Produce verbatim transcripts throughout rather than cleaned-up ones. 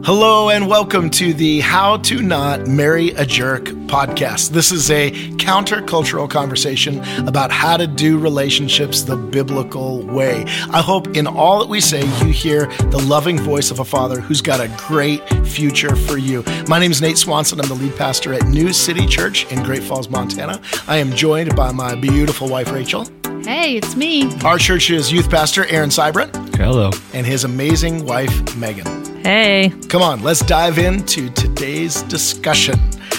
Hello and welcome to the How to Not Marry a Jerk podcast. This is a countercultural conversation about how to do relationships the biblical way. I hope in all that we say, you hear the loving voice of a father who's got a great future for you. My name is Nate Swanson. I'm the lead pastor at New City Church in Great Falls, Montana. I am joined by my beautiful wife, Rachel. Hey, it's me. Our church's youth pastor, Aaron Seibert. Hello. And his amazing wife, Megan. Hey. Come on, let's dive into today's discussion.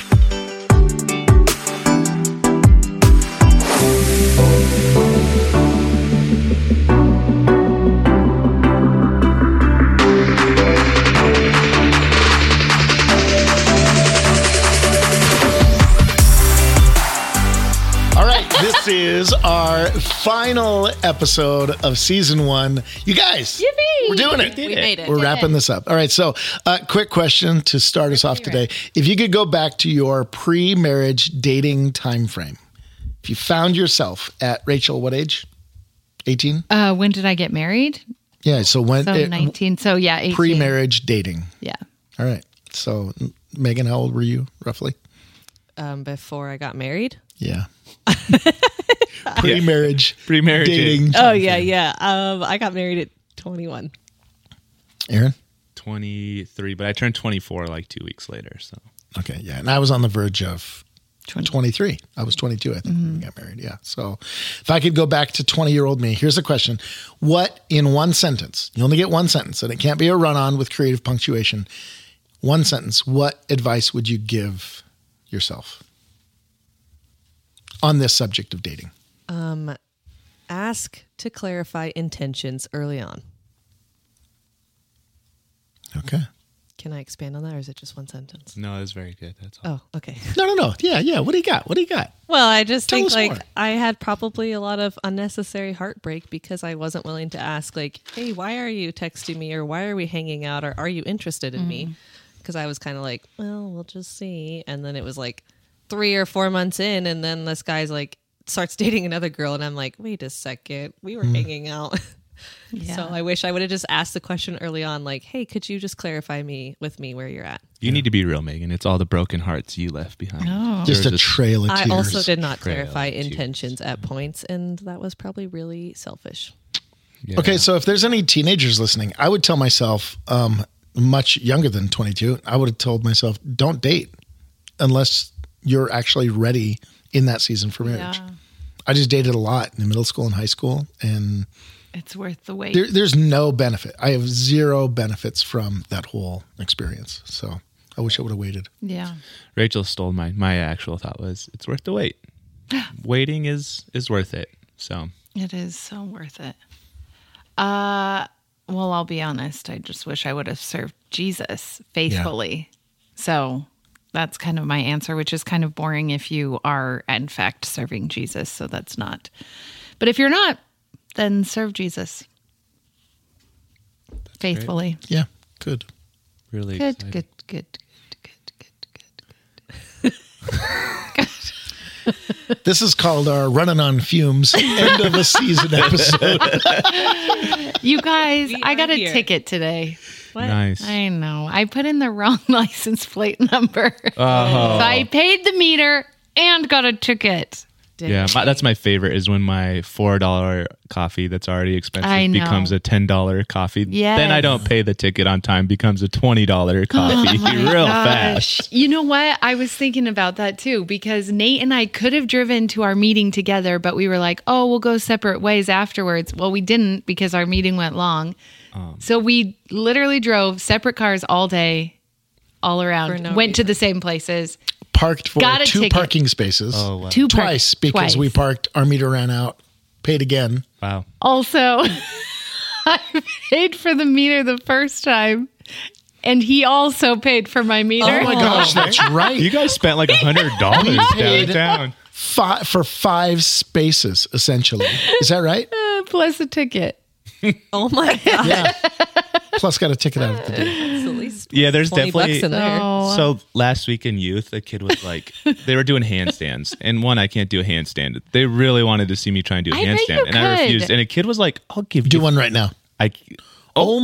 This is our final episode of season one. You guys, Yippee! We're doing it. We, we made it. We're Yay. wrapping this up. All right. So, uh, quick question to start us off today. If you could go back to your pre-marriage dating time frame, if you found yourself at, Rachel, what age? eighteen? Uh, when did I get married? Yeah. So when So it, nineteen. So yeah, eighteen. Pre-marriage dating. Yeah. All right. So, Megan, how old were you roughly? Um, before I got married. Yeah. Pre-marriage, yeah. Pre-marriage dating. Oh yeah, yeah. Um, I got married at twenty-one. Aaron? twenty-three, but I turned twenty-four like two weeks later. So Okay, yeah. And I was on the verge of twenty. twenty-three. I was twenty-two, I think, mm-hmm. when we got married. Yeah. So if I could go back to twenty-year-old me, here's the question. What, in one sentence, you only get one sentence, and it can't be a run-on with creative punctuation. One sentence, what advice would you give yourself on this subject of dating? Um, ask to clarify intentions early on. Okay. Can I expand on that, or is it just one sentence? no, it's very good. That's all. Oh, okay. No, no, no. Yeah, yeah. What do you got? What do you got? Well, I just Tell think us like more. I had probably a lot of unnecessary heartbreak because I wasn't willing to ask, like, hey, why are you texting me, or why are we hanging out, or are you interested in me? Because I was kind of like, well, we'll just see. And then it was like three or four months in, and then this guy's like starts dating another girl, and I'm like, wait a second, we were hanging out. Yeah. So I wish I would have just asked the question early on, like, hey, could you just clarify me with me where you're at? You need to be real, Megan. It's all the broken hearts you left behind. Oh. Just a There's trail of I tears. also did not Trail clarify of tears. intentions at points, and that was probably really selfish. Yeah. Okay, so if there's any teenagers listening, I would tell myself, um, much younger than twenty-two, I would have told myself, don't date unless you're actually ready in that season for marriage. Yeah. I just dated a lot in middle school and high school, and It's worth the wait. there, there's no benefit. I have zero benefits from that whole experience. So I wish I would have waited. Yeah. Rachel stole mine. My actual thought was, it's worth the wait. Waiting is is worth it. So It is so worth it. Uh, well, I'll be honest. I just wish I would have served Jesus faithfully. So that's kind of my answer, which is kind of boring if you are, in fact, serving Jesus. So that's not. But if you're not, then serve Jesus faithfully. Yeah, good. really Good, excited. good, good, good, good, good, good. This is called our Running on Fumes end of a season episode. You guys, We I are got a here. ticket today. What? Nice. I know. I put in the wrong license plate number. Oh. So I paid the meter and got a ticket. Yeah, my, that's my favorite is when my four dollar coffee that's already expensive I know. becomes a ten dollar coffee. Yes. Then I don't pay the ticket on time, becomes a twenty dollar coffee Oh my real gosh. fast. You know what? I was thinking about that too, because Nate and I could have driven to our meeting together, but we were like, oh, we'll go separate ways afterwards. Well, we didn't because our meeting went long. Um, So we literally drove separate cars all day, all For around, no went to reason. the same places. Parked for Got a two ticket. parking spaces. Oh, wow. Two park- Twice because twice. we parked, our meter ran out, paid again. Wow. Also, I paid for the meter the first time, and he also paid for my meter. Oh my gosh, that's right. You guys spent like a hundred dollars paid- downtown. Fi- for five spaces, essentially. Is that right? Uh, plus a ticket. Oh my god! Yeah. Plus got a ticket out of the deal. It's at least Yeah, there's twenty definitely. bucks in there. Oh. So last week in youth, a kid was like, they were doing handstands, and one, I can't do a handstand. They really wanted to see me try and do a I bet handstand, you and I could. refused. And a kid was like, "I'll give Do you one right now. I Oh,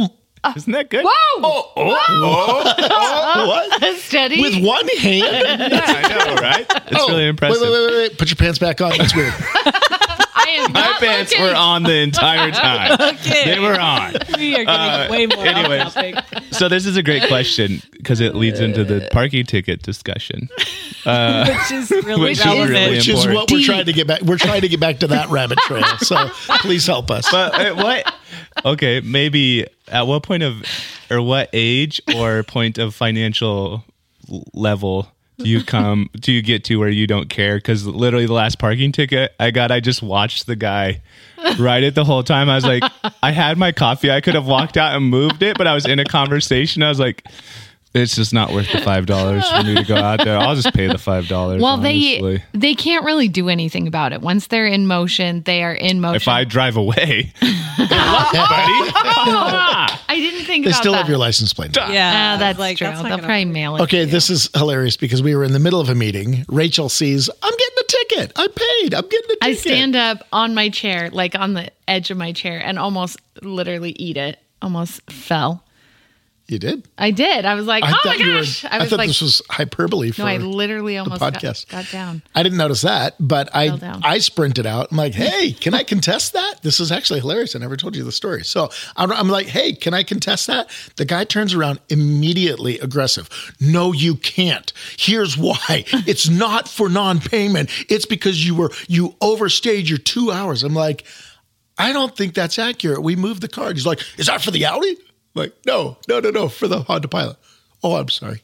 Isn't that good? Whoa! Oh, oh, oh, oh, what? Steady. With one hand? Yeah, I know, right? It's Oh, really impressive. Wait, wait, wait, wait. Put your pants back on. That's weird. I am My not pants looking. were on the entire time. Okay. They were on. We are getting Uh, way more anyways. off topic. So this is a great question because it leads into the parking ticket discussion. Which is really Which is relevant. really Which is important. what we're trying to get back. We're trying to get back to that rabbit trail. So please help us. But uh, what? Okay, maybe at what point of, or what age or point of financial l- level do you come, do you get to where you don't care? Because literally the last parking ticket I got, I just watched the guy write it the whole time. I was like, I had my coffee. I could have walked out and moved it, but I was in a conversation. I was like, it's just not worth the five dollars for me to go out there. I'll just pay the five dollars. Well, honestly. they they can't really do anything about it. Once they're in motion, they are in motion. If I drive away, good luck, buddy. I didn't think They about still that. have your license plate. Yeah, Ah, that's like, true. that's not They'll gonna- probably mail it. Okay, to you. this is hilarious because we were in the middle of a meeting. Rachel sees, I'm getting a ticket. I paid. I'm getting a ticket. I stand up on my chair, like on the edge of my chair, and almost literally eat it. Almost fell. You did? I did. I was like, I oh thought my you were. gosh. I, I was thought like, this was hyperbole for no, I literally almost podcast. got, got down. I didn't notice that, but I Fell down. I sprinted out. I'm like, hey, can I contest that? This is actually hilarious. I never told you the story. So I'm, I'm like, hey, can I contest that? The guy turns around immediately aggressive. No, you can't. Here's why. It's not for non-payment. It's because you were you overstayed your two hours. I'm like, I don't think that's accurate. We moved the car. He's like, is that for the Audi? I'm like, no, no, no, no, for the Honda Pilot. Oh, I'm sorry.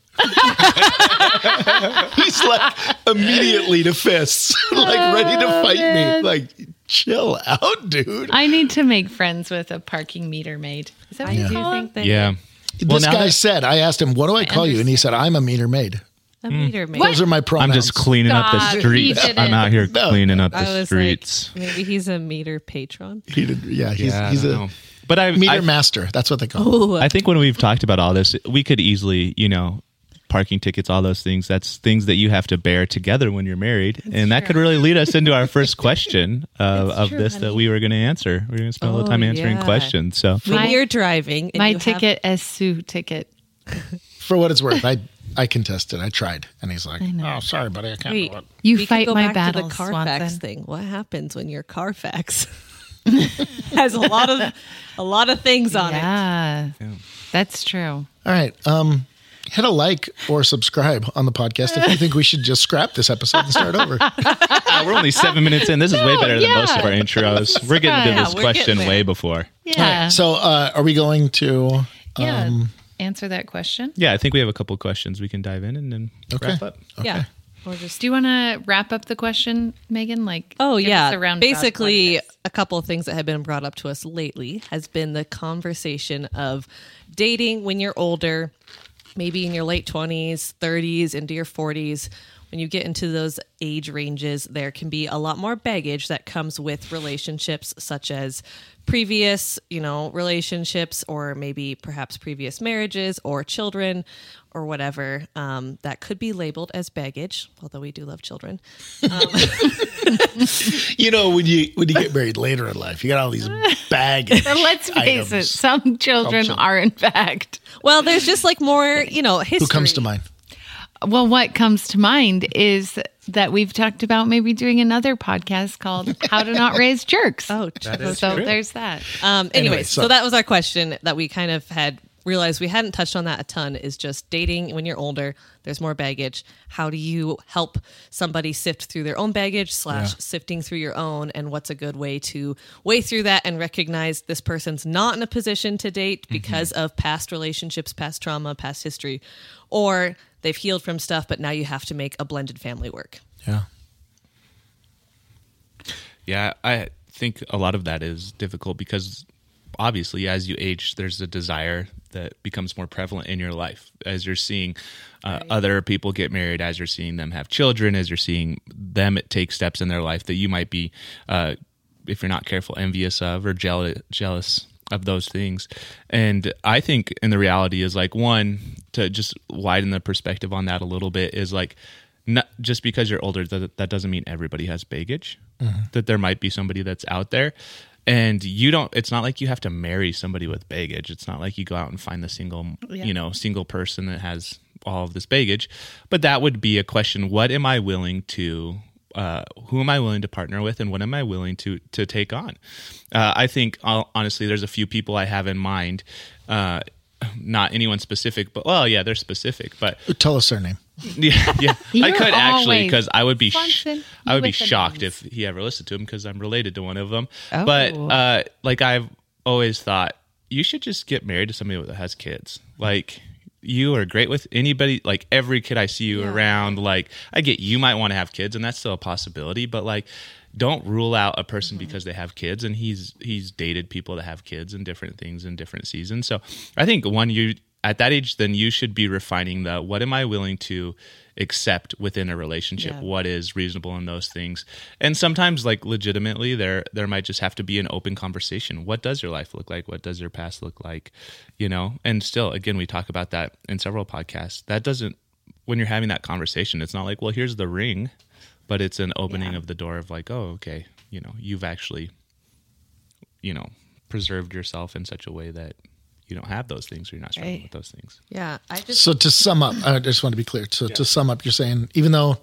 He's like immediately to fists, like ready to fight me. Like, chill out, dude. I need to make friends with a parking meter maid. Is that what I you do call think it? that Yeah. This Well, now guy that- said, I asked him, what do I call you? And he said, I'm a meter maid. a meter maid. Those are my I'm pronouns. just cleaning up Stop. the He streets. didn't. I'm out here No. cleaning up I the was streets. like, maybe he's a meter patron. He did, yeah, he's, Yeah, I he's don't a know. But I, meter I, master. That's what they call him. I think when we've talked about all this, we could easily, you know, parking tickets, all those things. That's things that you have to bear together when you're married, and that could really lead us into our first question uh, of true, this that honey. we were going to answer. We're going to spend a little Oh, time answering yeah. questions. So When My- you're driving, and My you have- ticket as Sue ticket. For what it's worth, I I contested. I tried. And he's like, oh, sorry, buddy. I can't Wait, do it. You we fight could go my back battles, to the Carfax Swanson. thing. What happens when your Carfax has a lot of a lot of things on it? Yeah, that's true. All right. Um, hit a like or subscribe on the podcast if you think we should just scrap this episode and start over. Uh, we're only seven minutes in. This is way No, better than yeah. most of our intros. We're getting Yeah, to this we're question getting there. way before. Yeah. So uh, are we going to... yeah. Um, Answer that question. Yeah, I think we have a couple questions we can dive in and then Okay. wrap up. Yeah. Or just Do you want to wrap up the question, Megan? Like, Oh give yeah. us a round Basically, of a couple of things that have been brought up to us lately has been the conversation of dating when you're older, maybe in your late twenties, thirties, into your forties. When you get into those age ranges, there can be a lot more baggage that comes with relationships, such as previous, you know, relationships, or maybe perhaps previous marriages or children or whatever. Um, that could be labeled as baggage, although we do love children. you know, when you when you get married later in life, you got all these baggage But let's face it, items. some children Some children. are in fact. Well, there's just like more, you know, history. Who comes to mind? Well, what comes to mind is that we've talked about maybe doing another podcast called "How to Not Raise Jerks." Oh, is so true. there's that. Um, Anyway, anyways, so- so that was our question that we kind of had realized we hadn't touched on that a ton, is just dating when you're older. There's more baggage. How do you help somebody sift through their own baggage slash Yeah. sifting through your own? And what's a good way to weigh through that and recognize this person's not in a position to date because of past relationships, past trauma, past history, or they've healed from stuff, but now you have to make a blended family work. Yeah. Yeah, I think a lot of that is difficult because obviously as you age, there's a desire that becomes more prevalent in your life as you're seeing uh, other people get married, as you're seeing them have children, as you're seeing them take steps in their life that you might be, uh, if you're not careful, envious of or jealous, jealous of those things. And I think in the reality is like, one, to just widen the perspective on that a little bit is like, not just because you're older, that, that doesn't mean everybody has baggage, that there might be somebody that's out there And you don't, it's not like you have to marry somebody with baggage. It's not like you go out and find the single, Yeah. you know, single person that has all of this baggage. But that would be a question. What am I willing to, uh, who am I willing to partner with, and what am I willing to, to take on? Uh, I think, I'll, honestly, there's a few people I have in mind, uh, not anyone specific, but, well, yeah, they're specific, but Tell us their name. yeah, yeah. I You're could actually, always because I would be, sh- fronting I would be with the shocked names. if he ever listened to him, because I'm related to one of them. Oh. But uh, like I've always thought, you should just get married to somebody that has kids. Like you are great with anybody. Like every kid I see you Yeah. around. Like I get you might want to have kids, and that's still a possibility. But like, don't rule out a person Mm-hmm. because they have kids. And he's he's dated people that have kids and different things in different seasons. So I think one you. At that age, then you should be refining the what am I willing to accept within a relationship? Yeah. What is reasonable in those things? And sometimes, like legitimately, there there might just have to be an open conversation. What does your life look like? What does your past look like? You know, and still, again, we talk about that in several podcasts. That doesn't, when you're having that conversation, it's not like, well, here's the ring, but it's an opening Yeah. of the door of like, oh, okay, you know, you've actually, you know, preserved yourself in such a way that you don't have those things, or you're not struggling Right. with those things. Yeah, I just So to sum up, I just want to be clear. So to sum up, you're saying even though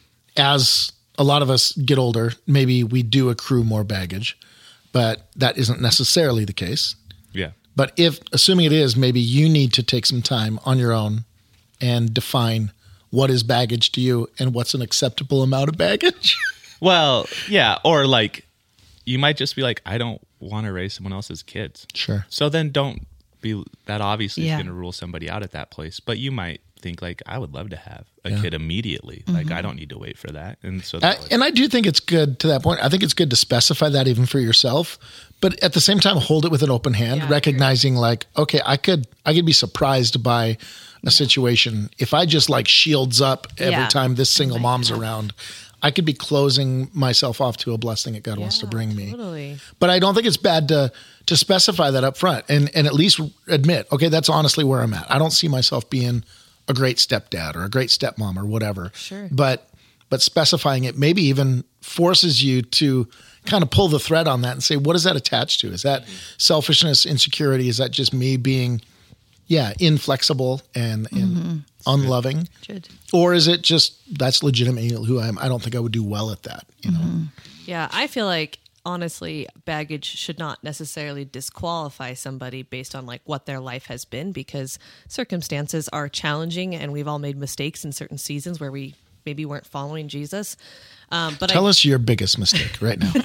as a lot of us get older, maybe we do accrue more baggage, but that isn't necessarily the case. Yeah. But if, assuming it is, maybe you need to take some time on your own and define what is baggage to you and what's an acceptable amount of baggage. Well, yeah. Or like, you might just be like, I don't want to raise someone else's kids. Sure. So then don't be, that obviously Yeah. is going to rule somebody out at that place. But you might think like, I would love to have a Yeah. kid immediately. Mm-hmm. Like, I don't need to wait for that. And so, I, that would- and I do think it's good to that point. I think it's good to specify that even for yourself, but at the same time, hold it with an open hand, Yeah, recognizing like, okay, I could, I could be surprised by a situation. If I just like shields up every Yeah. time this single mom's around, I could be closing myself off to a blessing that God wants to Yeah, bring me. Totally. But I don't think it's bad to to specify that up front and, and at least admit, okay, that's honestly where I'm at. I don't see myself being a great stepdad or a great stepmom or whatever. Sure. But but specifying it maybe even forces you to kind of pull the thread on that and say, what is that attached to? Is that selfishness, insecurity? Is that just me being, yeah, inflexible and, and unloving? Good. Or is it just that's legitimately who I am? I don't think I would do well at that. You know. Yeah, I feel like honestly, baggage should not necessarily disqualify somebody based on like what their life has been, because circumstances are challenging and we've all made mistakes in certain seasons where we maybe weren't following Jesus. Um, but Tell I, us your biggest mistake right now.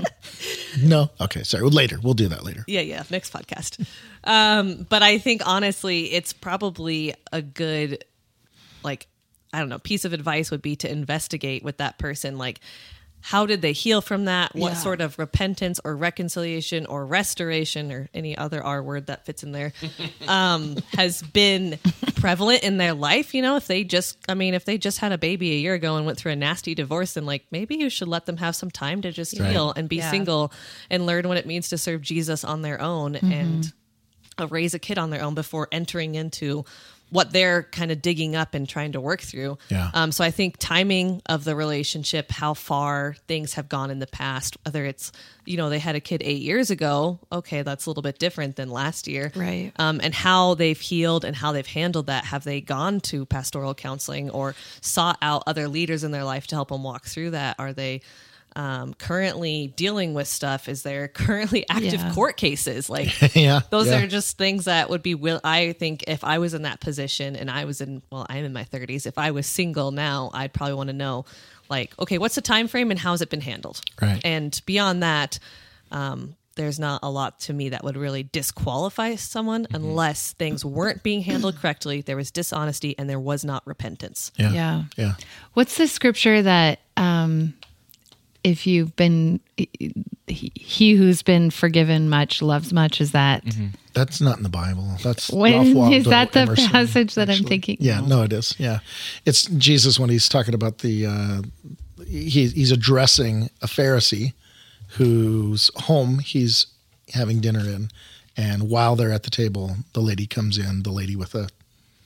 No? Okay, sorry. Well, later. We'll do that later. Yeah, yeah, next podcast. Um, but I think honestly, it's probably a good, like, I don't know, piece of advice would be to investigate with that person, like, how did they heal from that? What Yeah. sort of repentance or reconciliation or restoration or any other R word that fits in there um, has been prevalent in their life? You know, if they just, I mean, if they just had a baby a year ago and went through a nasty divorce, then like maybe you should let them have some time to just Right. heal and be Yeah. single and learn what it means to serve Jesus on their own and uh, raise a kid on their own before entering into what they're kind of digging up and trying to work through. Yeah. Um, so I think timing of the relationship, how far things have gone in the past, whether it's, you know, they had a kid eight years ago, okay, that's a little bit different than last year. Right. Um, and how they've healed and how they've handled that. Have they gone to pastoral counseling or sought out other leaders in their life to help them walk through that? Are they um, currently dealing with stuff? Is there currently active Yeah. court cases? Like, yeah. those yeah. are just things that would be will I think if I was in that position and I was in well I'm in my thirties, if I was single now, I'd probably want to know like, okay, what's the time frame and how's it been handled? Right. And beyond that, um, there's not a lot to me that would really disqualify someone Mm-hmm. unless things weren't being handled correctly, there was dishonesty, and there was not repentance. Yeah. Yeah. Yeah. What's the scripture that um, if you've been he, he who's been forgiven much loves much? Is that That's not in the Bible. That's when Ralph Waldo is that the Emerson, passage that I'm actually. thinking? Yeah, no, it is. Yeah, it's Jesus when he's talking about the. Uh, he, he's addressing a Pharisee whose home he's having dinner in, and while they're at the table, the lady comes in. The lady with a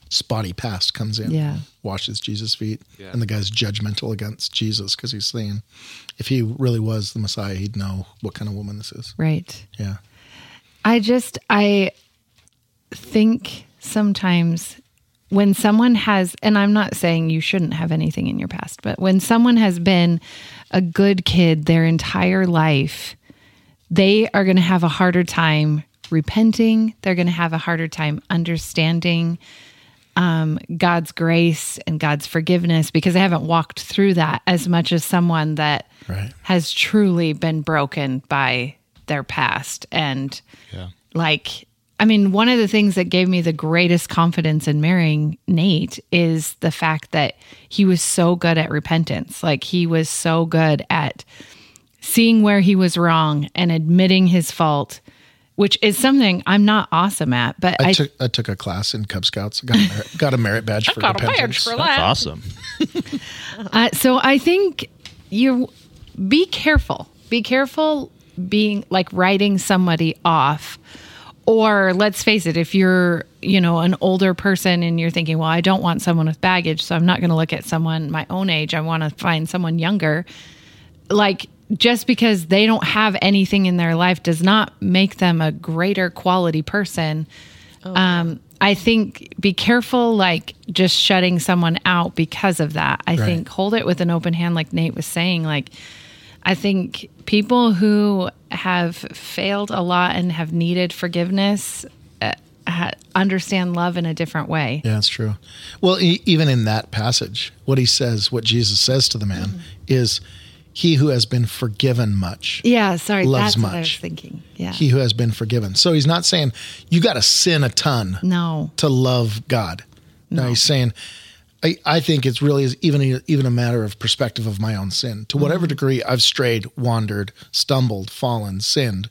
spotty past comes in, Yeah. washes Jesus' feet, Yeah. and the guy's judgmental against Jesus because he's saying, if he really was the Messiah, he'd know what kind of woman this is. Right. Yeah. I just, I think sometimes when someone has, and I'm not saying you shouldn't have anything in your past, but when someone has been a good kid their entire life, they are going to have a harder time repenting. They're going to have a harder time understanding um, God's grace and God's forgiveness because they haven't walked through that as much as someone that Right. has truly been broken by their past. And Yeah. like, I mean, one of the things that gave me the greatest confidence in marrying Nate is the fact that he was so good at repentance. Like, he was so good at seeing where he was wrong and admitting his fault, which is something I'm not awesome at. But I, I, took I took a class in Cub Scouts, got a merit, got a merit badge for got a repentance. badge for That's that. awesome. Uh, so I think you be careful. Be careful being like writing somebody off. Or let's face it, if you're, you know, an older person and you're thinking, well, I don't want someone with baggage, so I'm not going to look at someone my own age. I want to find someone younger. Like, just because they don't have anything in their life does not make them a greater quality person. Um, I think be careful, like just shutting someone out because of that. I Right. think hold it with an open hand, like Nate was saying. Like, I think people who have failed a lot and have needed forgiveness uh, ha- understand love in a different way. Yeah, that's true. Well, e- even in that passage, what he says, what Jesus says to the man Mm-hmm. is, he who has been forgiven much. Yeah, sorry, Loves that's what I was much. thinking. Yeah. He who has been forgiven. So he's not saying you got to sin a ton no. to love God. No, he's saying, I, I think it's really is even a, even a matter of perspective of my own sin. To whatever Mm-hmm. degree I've strayed, wandered, stumbled, fallen, sinned,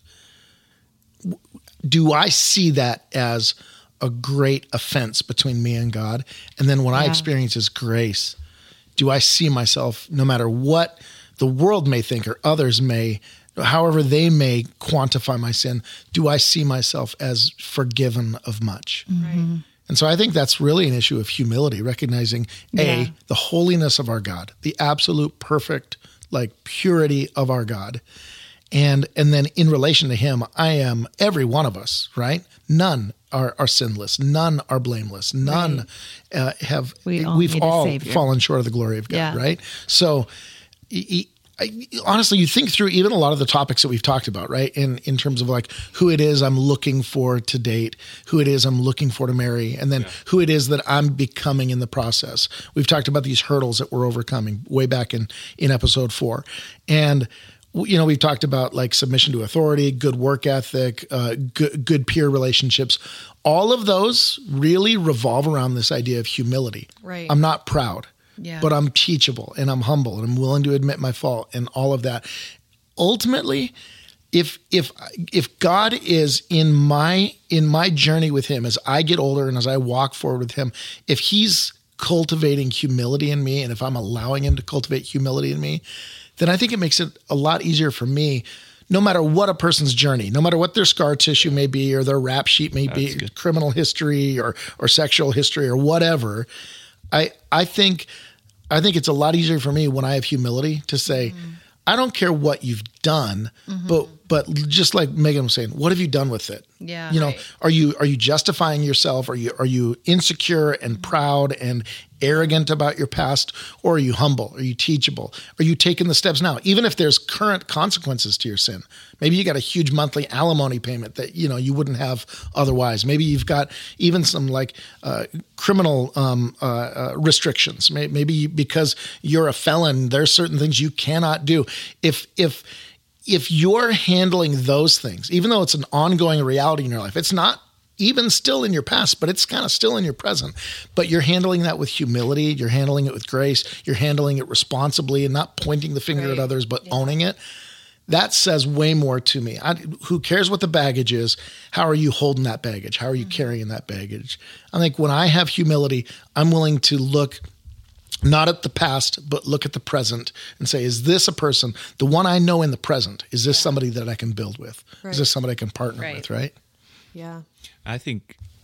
w- do I see that as a great offense between me and God? And then when I Yeah. experience His grace, do I see myself, no matter what the world may think or others may, however they may quantify my sin, do I see myself as forgiven of much? Mm-hmm. And so I think that's really an issue of humility, recognizing Yeah. A, the holiness of our God, the absolute perfect, like purity of our God. And and then in relation to Him, I am every one of us, right? None are, are sinless. None are blameless. None uh, have, We all we've need a all savior. fallen short of the glory of God, Yeah. right? So e- e- I, honestly, you think through even a lot of the topics that we've talked about, right? In in terms of like who it is I'm looking for to date, who it is I'm looking for to marry, and then who it is that I'm becoming in the process. We've talked about these hurdles that we're overcoming way back in, in episode four. And, you know, we've talked about like submission to authority, good work ethic, uh, good, good peer relationships. All of those really revolve around this idea of humility. Right. I'm not proud. Yeah. But I'm teachable and I'm humble and I'm willing to admit my fault and all of that. Ultimately, if if if God is in my in my journey with Him as I get older and as I walk forward with Him, if He's cultivating humility in me and if I'm allowing Him to cultivate humility in me, then I think it makes it a lot easier for me, no matter what a person's journey, no matter what their scar tissue may be or their rap sheet may be, good. criminal history or or sexual history or whatever. I I think I think it's a lot easier for me when I have humility to say, mm-hmm. I don't care what you've done, mm-hmm. but but just like Megan was saying, what have you done with it? Yeah, you know, right. are you are you justifying yourself? Are you are you insecure and mm-hmm. proud and arrogant about your past, or are you humble? Are you teachable? Are you taking the steps now, even if there's current consequences to your sin? Maybe you got a huge monthly alimony payment that you know you wouldn't have otherwise. Maybe you've got even some like uh, criminal um, uh, uh, restrictions. Maybe because you're a felon, there's certain things you cannot do. If if if you're handling those things, even though it's an ongoing reality in your life, it's not even still in your past, but it's kind of still in your present. But you're handling that with humility. You're handling it with grace. You're handling it responsibly and not pointing the finger Right. at others, but Yeah. owning it. That says way more to me. I, who cares what the baggage is? How are you holding that baggage? How are you Mm-hmm. carrying that baggage? I think when I have humility, I'm willing to look not at the past, but look at the present and say, is this a person, the one I know in the present, is this somebody that I can build with? Right. Is this somebody I can partner Right. with, right? Yeah. I think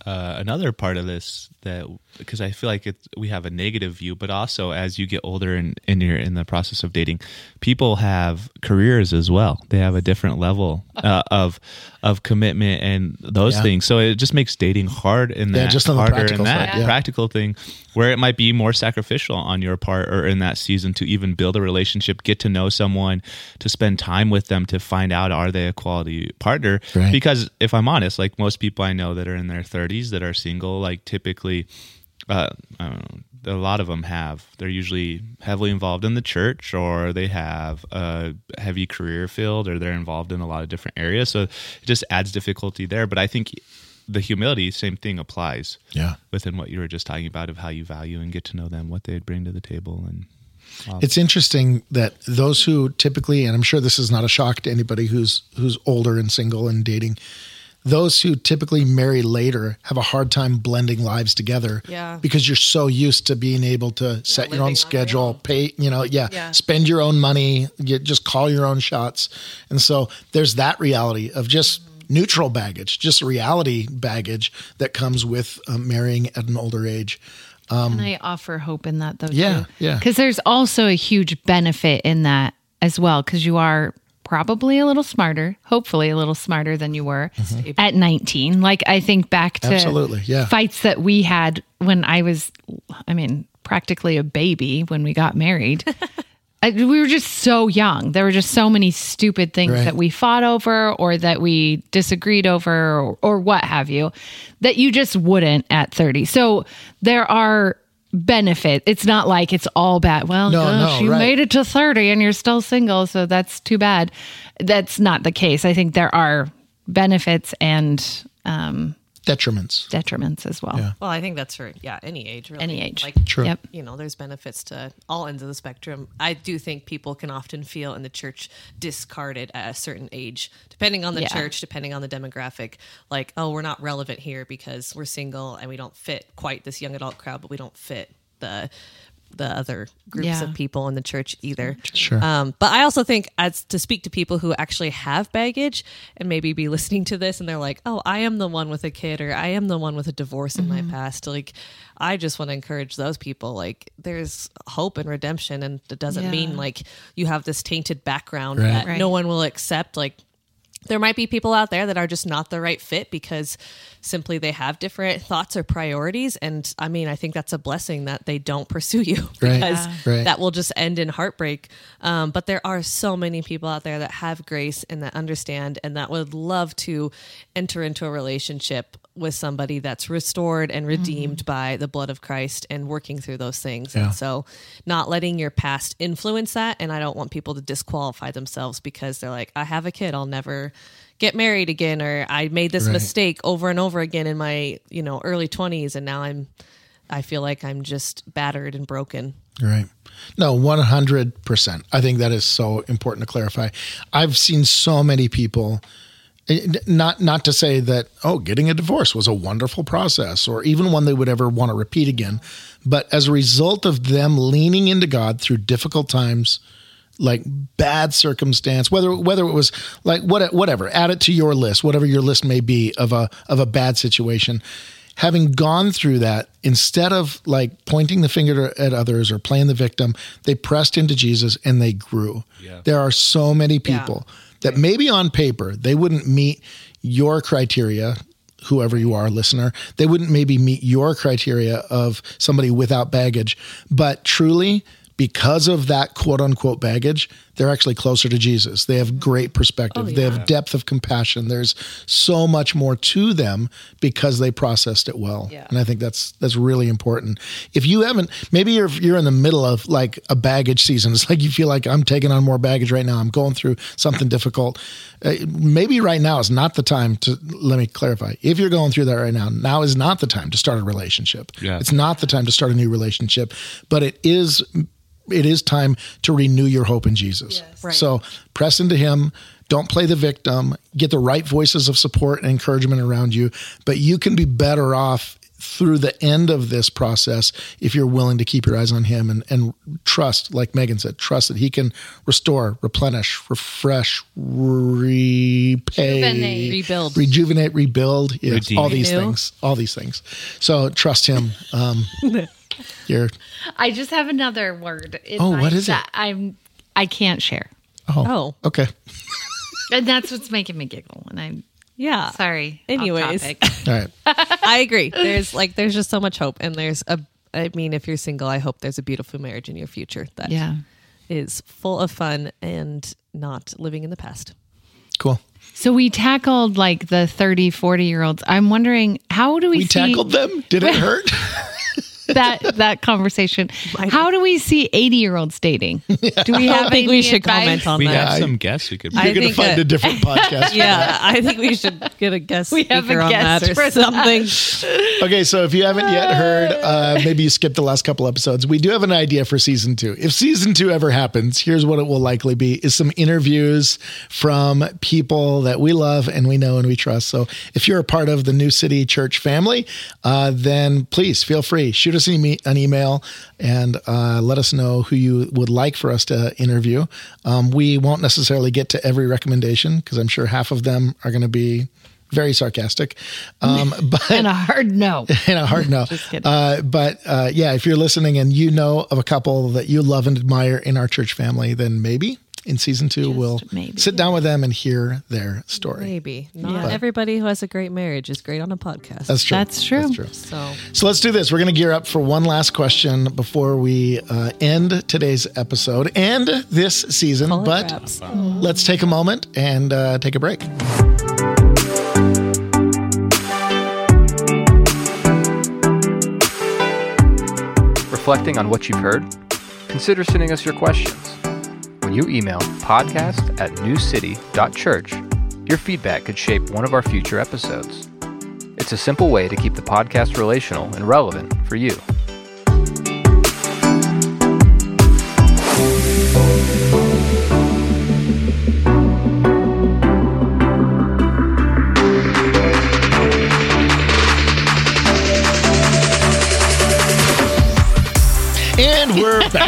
uh, another part of this that, because I feel like it's, we have a negative view, but also as you get older and, and you're in the process of dating, people have careers as well. They have a different level uh, of of commitment and those Yeah. things. So it just makes dating hard in Yeah, that, just on the harder practical in that side, yeah. practical thing, where it might be more sacrificial on your part or in that season to even build a relationship, get to know someone, to spend time with them, to find out are they a quality partner. Right. Because if I'm honest, like most people I know that are in their thirties that are single, like typically, uh, I don't know, a lot of them have, they're usually heavily involved in the church, or they have a heavy career field, or they're involved in a lot of different areas. So it just adds difficulty there. But I think the humility, same thing applies Yeah. within what you were just talking about of how you value and get to know them, what they'd bring to the table. And It's interesting that those who typically, and I'm sure this is not a shock to anybody who's who's older and single and dating, those who typically marry later have a hard time blending lives together. Yeah. Because you're so used to being able to set your living on own your schedule, own. pay, you know, yeah, Yeah. spend your own money, you just call your own shots. And so there's that reality of just neutral baggage, just reality baggage that comes with uh, marrying at an older age. Can I offer hope in that though? Yeah, too? yeah. Because there's also a huge benefit in that as well, because you are probably a little smarter, hopefully a little smarter than you were at nineteen. Like I think back to Absolutely, yeah. fights that we had when I was, I mean, practically a baby when we got married. I, we were just so young. There were just so many stupid things Right. that we fought over or that we disagreed over or, or what have you, that you just wouldn't at thirty. So there are benefit. It's not like it's all bad. Well, No, gosh, no, you right. made it to thirty and you're still single, so that's too bad. That's not the case. I think there are benefits and um, Detriments. detriments as well. Yeah. Well, I think that's for yeah any age, really. Any age. Like, True. Yep. you know, there's benefits to all ends of the spectrum. I do think people can often feel in the church discarded at a certain age, depending on the Yeah. church, depending on the demographic. Like, oh, we're not relevant here because we're single and we don't fit quite this young adult crowd, but we don't fit the the other groups Yeah. of people in the church either. Sure. Um, but I also think as to speak to people who actually have baggage and maybe be listening to this and they're like, oh, I am the one with a kid or I am the one with a divorce in my past. Like, I just want to encourage those people. Like, there's hope and redemption, and it doesn't Yeah. mean like you have this tainted background Right. that Right. no one will accept. Like, there might be people out there that are just not the right fit because simply they have different thoughts or priorities. And I mean, I think that's a blessing that they don't pursue you Right. because Yeah. Right. that will just end in heartbreak. Um, but there are so many people out there that have grace and that understand and that would love to enter into a relationship with somebody that's restored and redeemed by the blood of Christ and working through those things. Yeah. And so not letting your past influence that. And I don't want people to disqualify themselves because they're like, I have a kid, I'll never get married again, or I made this Right. mistake over and over again in my, you know, early twenties, and now I'm I feel like I'm just battered and broken. Right. No, one hundred percent. I think that is so important to clarify. I've seen so many people, eh, not not to say that, oh, getting a divorce was a wonderful process or even one they would ever want to repeat again. But as a result of them leaning into God through difficult times, like bad circumstance, whether whether it was like what whatever, add it to your list, whatever your list may be of a of a bad situation. Having gone through that, instead of like pointing the finger at others or playing the victim, they pressed into Jesus and they grew. Yeah. There are so many people that maybe on paper they wouldn't meet your criteria, whoever you are, listener. They wouldn't maybe meet your criteria of somebody without baggage, but truly, because of that quote unquote baggage, they're actually closer to Jesus. They have great perspective. Oh, They yeah. have depth of compassion. There's so much more to them because they processed it well. Yeah. And I think that's that's really important. If you haven't, maybe you're you're in the middle of like a baggage season. It's like you feel like I'm taking on more baggage right now. I'm going through something difficult. Uh, maybe right now is not the time to, let me clarify. If you're going through that right now, now is not the time to start a relationship. Yeah. It's not the time to start a new relationship, but it is it is time to renew your hope in Jesus. Yes. Right. So press into him. Don't play the victim. Get the right voices of support and encouragement around you. But you can be better off through the end of this process if you're willing to keep your eyes on him and, and trust, like Megan said, trust that he can restore, replenish, refresh, repay, Rejuvenate. Rebuild. rejuvenate, rebuild, yes, Redeem. all these Renew. things, all these things. So trust him. Um, you're, I just have another word. in Oh, mind what is it? that I'm I can't share, oh, Oh. okay. and that's what's making me giggle. And I'm Yeah. sorry. off Anyways. topic. All right. I agree. There's like there's just so much hope, and there's a. I mean, if you're single, I hope there's a beautiful marriage in your future that Yeah. is full of fun and not living in the past. Cool. So we tackled like the thirty, forty year olds. I'm wondering, how do we, We see tackled them. Did it hurt? that that conversation? How do we see eighty year olds dating? Do we have I think any we should advice? comment on We that. have I- some guests we could. I You're going to think find that- a different podcast. for Yeah, I think we should get a guest We have speaker a on guest that for or that. something. Okay, so if you haven't yet heard, uh, maybe you skipped the last couple episodes. We do have an idea for season two. If season two ever happens, here's what it will likely be: is some interviews from people that we love and we know and we trust. So if you're a part of the New City Church family, uh, then please feel free, shoot us an, e- an email and uh, let us know who you would like for us to interview. Um, we won't necessarily get to every recommendation because I'm sure half of them are going to be very sarcastic. Um, but And a hard no. and a hard no. Just kidding. Uh, but uh, yeah, if you're listening and you know of a couple that you love and admire in our church family, then maybe in season two we'll maybe. sit down with them and hear their story. Maybe not Yeah. everybody who has a great marriage is great on a podcast. That's true. That's true. That's true. so So let's do this. We're going to gear up for one last question before we uh, end today's episode and this season. Call it But wraps. let's take a moment and uh, take a break. Reflecting on what you've heard? Consider sending us your questions. When you email podcast at newcity.church, your feedback could shape one of our future episodes. It's a simple way to keep the podcast relational and relevant for you. And we're back.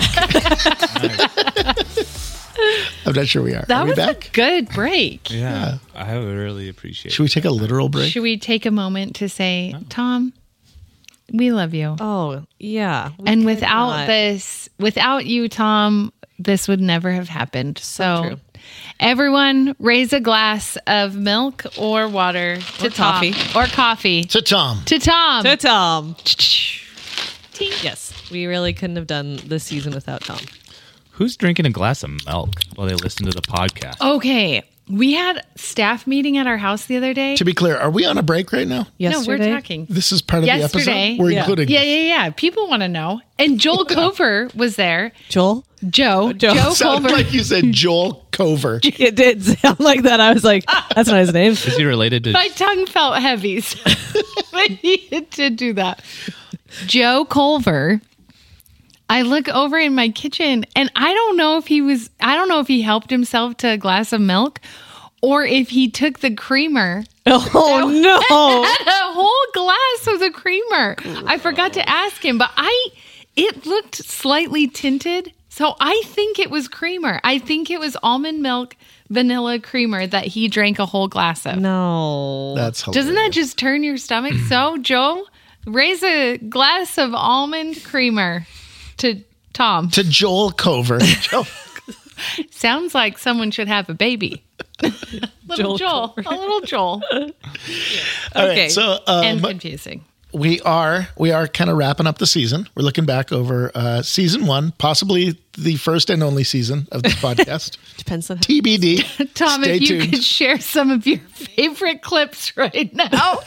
I'm not sure we are. That are we was back? a good break. Yeah, I would really appreciate. Should we take a literal break? Should we take a moment to say, Tom, we love you. Oh yeah, we and could without not. this, without you, Tom, this would never have happened. So, true. everyone, raise a glass of milk or water to Or Tom. coffee. or coffee To Tom. to Tom. to Tom. Ting. Yes, we really couldn't have done this season without Tom. Who's drinking a glass of milk while they listen to the podcast? Okay, we had staff meeting at our house the other day. To be clear, are we on a break right now? Yesterday, No, we're talking. This is part of Yesterday. the episode? We're Yeah. including Yeah, this. yeah, yeah. People want to know. And Joel Cover was there. Joel. Joe. Joe. Joe Sounded Culver. like you said Joel Cover. It did sound like that. I was like, that's not his name. Is he related to? My tongue felt heavy. So I needed to do that. Joe Culver. I look over in my kitchen and I don't know if he was, I don't know if he helped himself to a glass of milk or if he took the creamer. Oh no! Had a whole glass of the creamer. I forgot to ask him, but I, it looked slightly tinted. So I think it was creamer. I think it was almond milk, vanilla creamer that he drank a whole glass of. No. That's hilarious. Doesn't that just turn your stomach? So, Joe, raise a glass of almond creamer to Tom. To Joel Cover. Joel. Sounds like someone should have a baby. little Joel. Joel A little Joel. All Okay. right, so um, and confusing. we are we are kind of wrapping up the season. We're looking back over uh, season one, possibly the first and only season of this podcast. Depends on. T B D. Tom, Stay if you tuned. could share some of your favorite clips right now.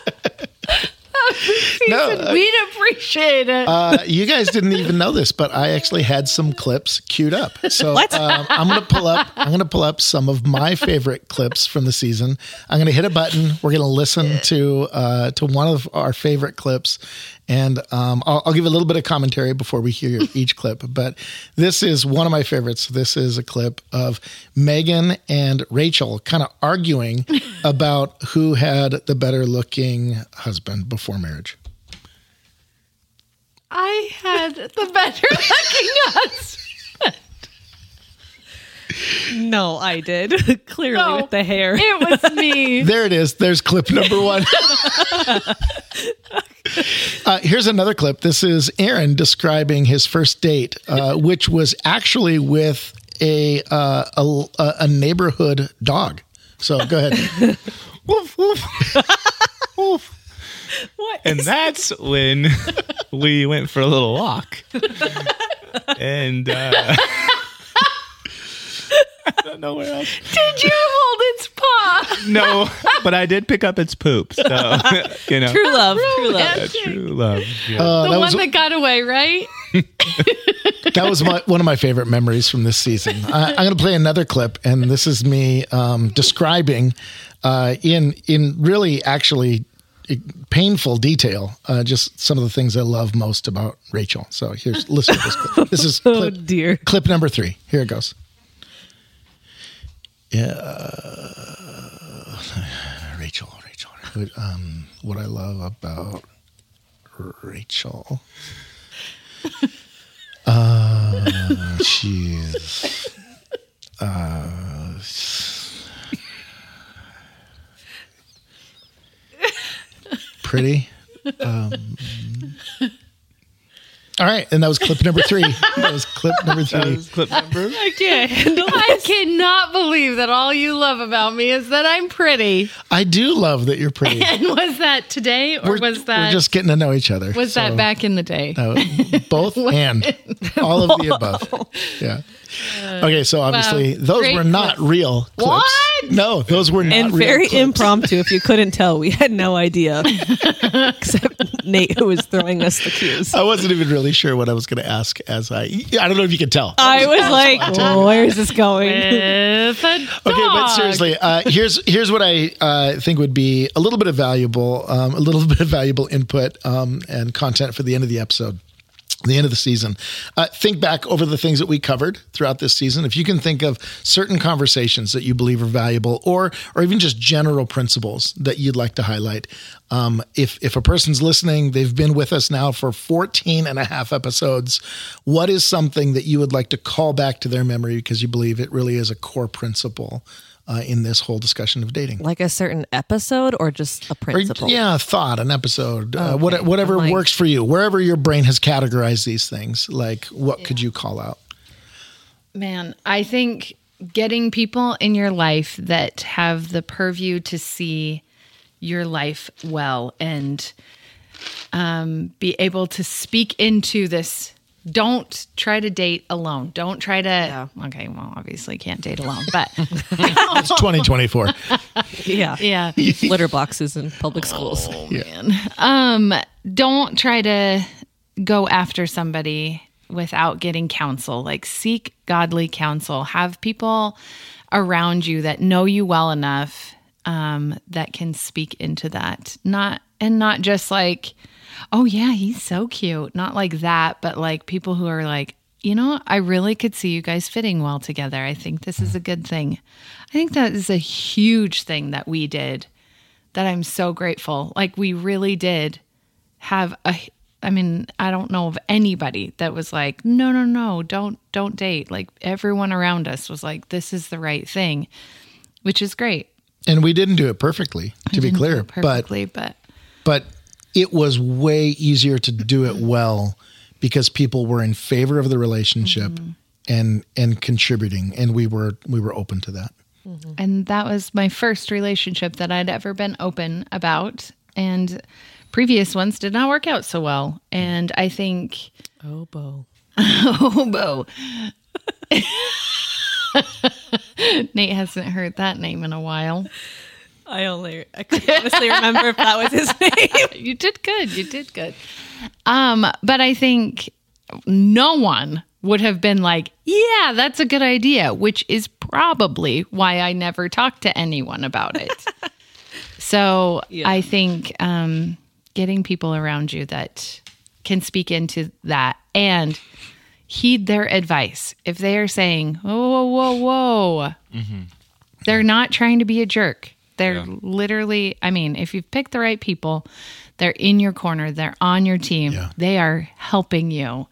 No, uh, We'd appreciate it. Uh, you guys didn't even know this, but I actually had some clips queued up. So um, I'm going to pull up. I'm going to pull up some of my favorite clips from the season. I'm going to hit a button. We're going to listen to uh, to one of our favorite clips, and um, I'll, I'll give a little bit of commentary before we hear each clip. But this is one of my favorites. This is a clip of Megan and Rachel kind of arguing about who had the better looking husband before marriage. I had the better looking husband. No, I did. Clearly No, with the hair. It was me. There it is. There's clip number one. uh, here's another clip. This is Aaron describing his first date, uh, which was actually with a, uh, a a neighborhood dog. So go ahead. Woof, woof. Woof. What? And that's when we went for a little walk. And uh, I don't know where else. Did you hold its paw? No, but I did pick up its poop. So, you know. True love. True love. Yeah, true love. Yeah. Uh, The that one was that got away, right? that was my, one of my favorite memories from this season. I, I'm going to play another clip, and this is me um, describing uh, in in really actually painful detail uh, just some of the things I love most about Rachel. So here's listen to this clip. This is Oh, clip, dear. clip number three. Here it goes. Yeah, uh, Rachel, Rachel. Um, what I love about Rachel. Uh, she's uh, pretty. Um, all right, and that was clip number three. That was clip number That three. was clip number. I can't handle I cannot believe that all you love about me is that I'm pretty. I do love that you're pretty. And was that today, or We're, was that we're just getting to know each other. was so, that back in the day? uh, both and all of the above. Yeah. Okay, so obviously Wow. those Great were not clips. real clips. What? No, those were not And real very clips. impromptu, if you couldn't tell. We had no idea. Except Nate, who was throwing us the cues. I wasn't even really sure what I was going to ask as I I don't know if you can tell. I was like, oh, where is this going? With a Okay, but dog. seriously, uh, here's here's what I uh, think would be a little bit of valuable, um, a little bit of valuable input um, and content for the end of the episode, the end of the season. Uh, think back over the things that we covered throughout this season. If you can think of certain conversations that you believe are valuable, or or even just general principles that you'd like to highlight. Um, if if a person's listening, they've been with us now for fourteen and a half episodes. What is something that you would like to call back to their memory because you believe it really is a core principle uh, in this whole discussion of dating? Like a certain episode or just a Or, principle? yeah, thought, an episode, uh, what, Okay. whatever I'm like- works for you, wherever your brain has categorized these things. Like, what could you call out? Man, I think getting people in your life that have the purview to see your life well and um, be able to speak into this. Don't try to date alone. Don't try to. Okay, well, obviously can't date alone, but It's twenty twenty-four. Yeah. yeah. Litter boxes in public schools. Oh, man. Um, don't try to go after somebody without getting counsel. Like, seek godly counsel. Have people around you that know you well enough um, that can speak into that. Not and not just like, oh yeah, he's so cute. Not like that, but like people who are like, you know, I really could see you guys fitting well together. I think this is a good thing. I think that is a huge thing that we did that I'm so grateful. Like, we really did have a, I mean, I don't know of anybody that was like, no, no, no, don't, don't date. Like, everyone around us was like, this is the right thing, which is great. And we didn't do it perfectly, to be clear, but Perfectly, but but it was way easier to do it well because people were in favor of the relationship Mm-hmm. and and contributing, and we were we were open to that. And that was my first relationship that I'd ever been open about. And previous ones did not work out so well. And I think, Oh, Bo. oh, Bo. Nate hasn't heard that name in a while. I only, I couldn't honestly remember if that was his name. You did good. You did good. Um, but I think no one would have been like, yeah, that's a good idea, which is probably why I never talked to anyone about it. So Yeah. I think um, getting people around you that can speak into that and heed their advice. If they are saying, whoa, whoa, whoa, whoa, they're not trying to be a jerk. They're Yeah. literally, I mean, if you've picked the right people, they're in your corner, they're on your team, Yeah. they are helping you,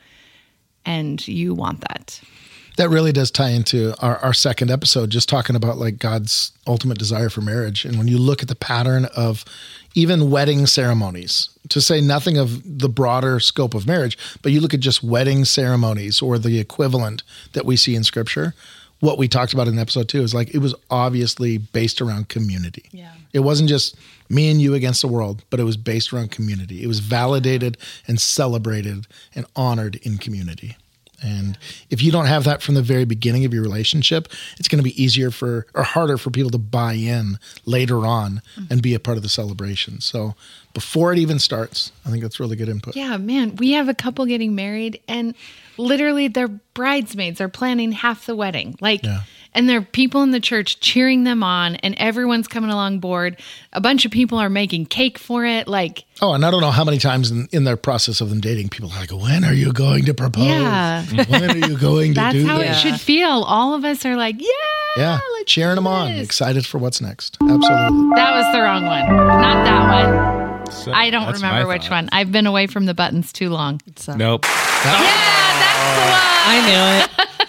and you want that. That really does tie into our, our second episode, just talking about like God's ultimate desire for marriage. And when you look at the pattern of even wedding ceremonies, to say nothing of the broader scope of marriage, but you look at just wedding ceremonies or the equivalent that we see in Scripture, what we talked about in episode two is like, it was obviously based around community. Yeah. It wasn't just me and you against the world, but it was based around community. It was validated and celebrated and honored in community. And if you don't have that from the very beginning of your relationship, it's going to be easier for, or harder for people to buy in later on and be a part of the celebration. So before it even starts, I think that's really good input. Yeah, man, we have a couple getting married, and literally their bridesmaids are planning half the wedding. Like, Yeah. and there are people in the church cheering them on, and everyone's coming along board. A bunch of people are making cake for it. Like, Oh, and I don't know how many times in, in their process of them dating, people are like, when are you going to propose? Yeah. When are you going to that's do how this? it should feel. All of us are like, yeah, Yeah, let's cheering do them on, this. excited for what's next. Absolutely. That was the wrong one. Not that one. So I don't that's remember my which thought. one. I've been away from the buttons too long. So, Nope. Yeah, that's the one. I knew it.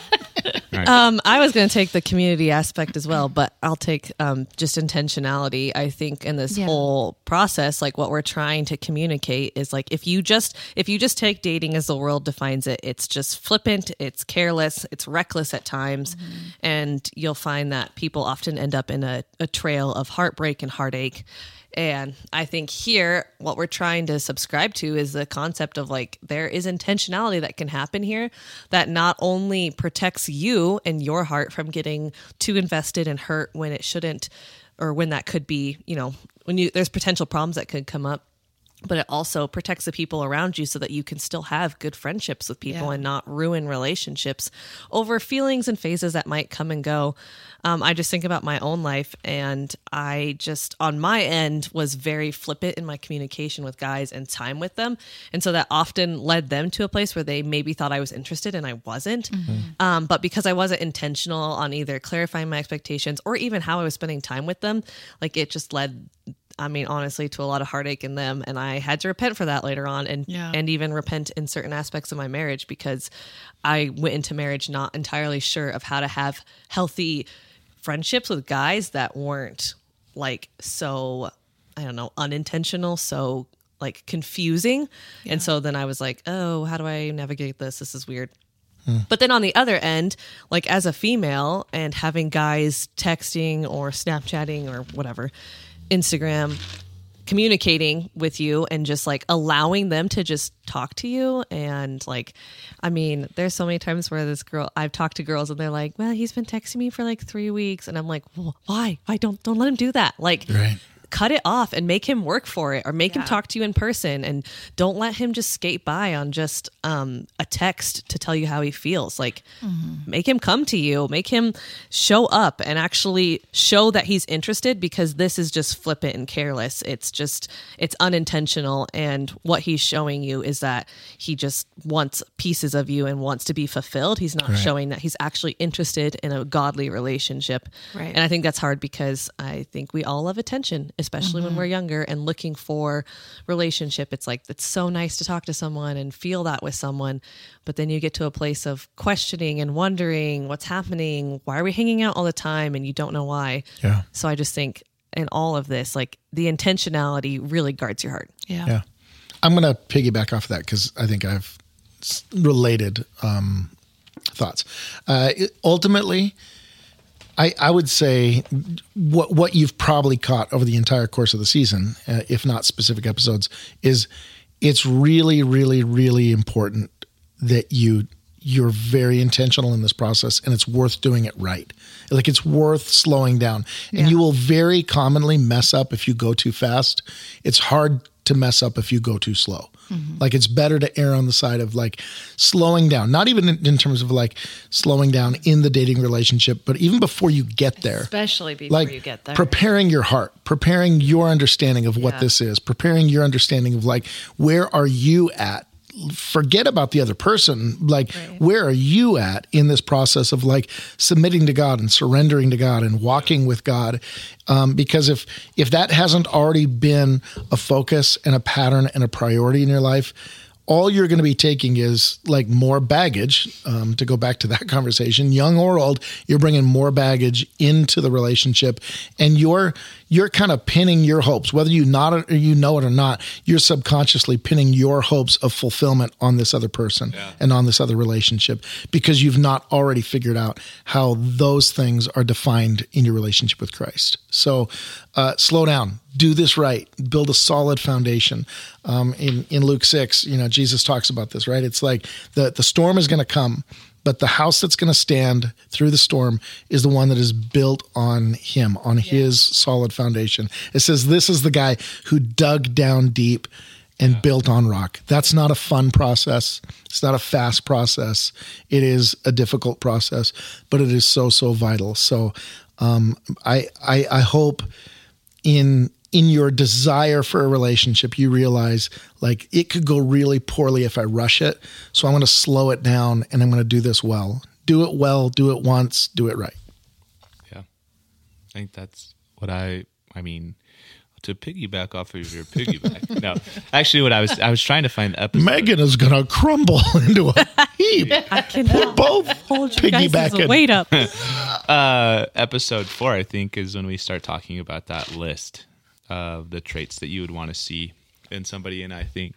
Right. Um, I was going to take the community aspect as well, but I'll take um, just intentionality. I think in this Yeah. whole process, like what we're trying to communicate is like if you just if you just take dating as the world defines it, it's just flippant, it's careless, it's reckless at times, and you'll find that people often end up in a, a trail of heartbreak and heartache. And I think here, what we're trying to subscribe to is the concept of like, there is intentionality that can happen here that not only protects you and your heart from getting too invested and hurt when it shouldn't, or when that could be, you know, when you, there's potential problems that could come up, but it also protects the people around you so that you can still have good friendships with people Yeah. and not ruin relationships over feelings and phases that might come and go. Um, I just think about my own life, and I just, on my end, was very flippant in my communication with guys and time with them. And so that often led them to a place where they maybe thought I was interested and I wasn't. Um, but because I wasn't intentional on either clarifying my expectations or even how I was spending time with them, like it just led I mean, honestly, to a lot of heartache in them. And I had to repent for that later on, and Yeah. and even repent in certain aspects of my marriage, because I went into marriage not entirely sure of how to have healthy friendships with guys that weren't like so, I don't know, unintentional, so like confusing. And so then I was like, oh, how do I navigate this? This is weird. But then on the other end, like as a female and having guys texting or Snapchatting or whatever, Instagram, communicating with you and just like allowing them to just talk to you. And like, I mean, there's so many times where this girl, I've talked to girls and they're like, well, he's been texting me for like three weeks. And I'm like, well, why? Why don't, don't let him do that. Like, Right. cut it off and make him work for it, or make him Yeah. talk to you in person, and don't let him just skate by on just um, a text to tell you how he feels. Like, make him come to you, make him show up and actually show that he's interested, because this is just flippant and careless. It's just, it's unintentional. And what he's showing you is that he just wants pieces of you and wants to be fulfilled. He's not Right. showing that he's actually interested in a godly relationship. Right. And I think that's hard, because I think we all love attention, especially when we're younger and looking for relationship. It's like, it's so nice to talk to someone and feel that with someone. But then you get to a place of questioning and wondering what's happening. Why are we hanging out all the time? And you don't know why. Yeah. So I just think in all of this, like the intentionality really guards your heart. Yeah. Yeah. I'm going to piggyback off of that because I think I have s- related um, thoughts. Uh, it- ultimately, I, I would say what what you've probably caught over the entire course of the season, uh, if not specific episodes, is it's really, really, really important that you you're very intentional in this process, and it's worth doing it right. Like, it's worth slowing down, and Yeah. you will very commonly mess up if you go too fast. It's hard to mess up if you go too slow. Like, it's better to err on the side of like slowing down, not even in, in terms of like slowing down in the dating relationship, but even before you get there, Especially before like you get there. preparing your heart, preparing your understanding of what Yeah. this is, preparing your understanding of like, where are you at? forget about the other person. Like, right. Where are you at in this process of like submitting to God and surrendering to God and walking with God? Um, because if if that hasn't already been a focus and a pattern and a priority in your life, all you're going to be taking is like more baggage. Um, to go back to that conversation, young or old, you're bringing more baggage into the relationship, and you're you're kind of pinning your hopes, whether you not or you know it or not. You're subconsciously pinning your hopes of fulfillment on this other person yeah. and on this other relationship, because you've not already figured out how those things are defined in your relationship with Christ. So, uh, slow down. Do this right. Build a solid foundation. Um, in, in Luke six, you know, Jesus talks about this, right? It's like the, the storm is going to come, but the house that's going to stand through the storm is the one that is built on him, on yeah. his solid foundation. It says, this is the guy who dug down deep and yeah. built on rock. That's not a fun process. It's not a fast process. It is a difficult process, but it is so, so vital. So um, I, I, I hope in in your desire for a relationship, you realize like it could go really poorly if I rush it. So I'm going to slow it down and I'm going to do this well. Do it well, do it once, do it right. Yeah. I think that's what I, I mean, to piggyback off of your piggyback. No, actually what I was, I was trying to find the episode. Megan is going to crumble into a heap. I can We're both hold you guys' weight up. uh, episode four, I think, is when we start talking about that list of the traits that you would want to see in somebody. And I think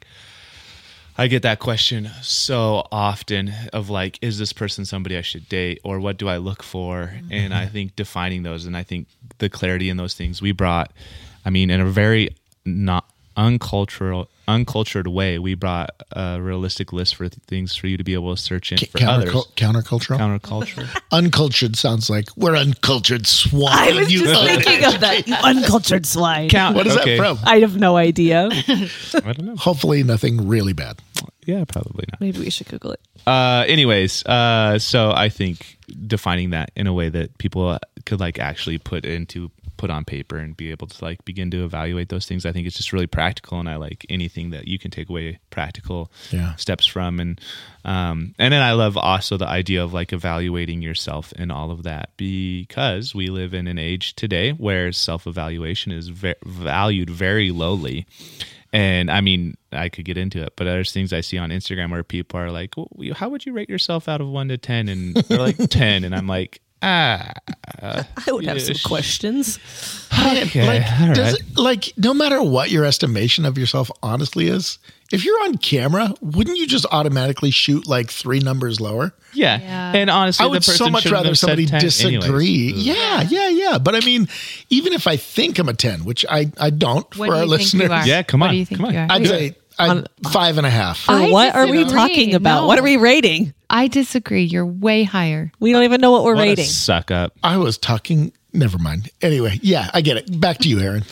I get that question so often of like, is this person somebody I should date, or what do I look for? Mm-hmm. And I think defining those, and I think the clarity in those things we brought, I mean, in a very not uncultural, uncultured way, we brought a realistic list for th- things for you to be able to search in for Counter- others. Countercultural? Counterculture. Uncultured sounds like we're uncultured swine. I was just thinking of that. You uncultured swine. Count- what is okay. that from? I have no idea. I don't know. Hopefully nothing really bad. Yeah, probably not. Maybe we should Google it. Uh, anyways, uh, so I think defining that in a way that people could like actually put into put on paper and be able to like begin to evaluate those things. I think it's just really practical, and I like anything that you can take away practical yeah. steps from. And um, and then I love also the idea of like evaluating yourself and all of that, because we live in an age today where self-evaluation is ve- valued very lowly. And I mean, I could get into it, but there's things I see on Instagram where people are like, well, how would you rate yourself out of one to ten? And they're like ten. And I'm like, ah. Uh, I would have some questions. Okay. Like, all does right. it, like, no matter what your estimation of yourself honestly is, if you're on camera, wouldn't you just automatically shoot like three numbers lower? Yeah. Yeah. And honestly, I would the person so much shouldn't rather have said somebody ten disagree. anyways. Yeah, yeah, yeah. But I mean, even if I think I'm a ten, which I, I don't What for do our you think you listeners, are? Yeah, come What on, do you think come on. you are? I'd say I'd, five and a half. For I what are we disagree. talking about? No. What are we rating? I disagree. You're way higher. We don't even know what we're What a rating. suck up. I was talking. Never mind. Anyway, yeah, I get it. Back to you, Aaron.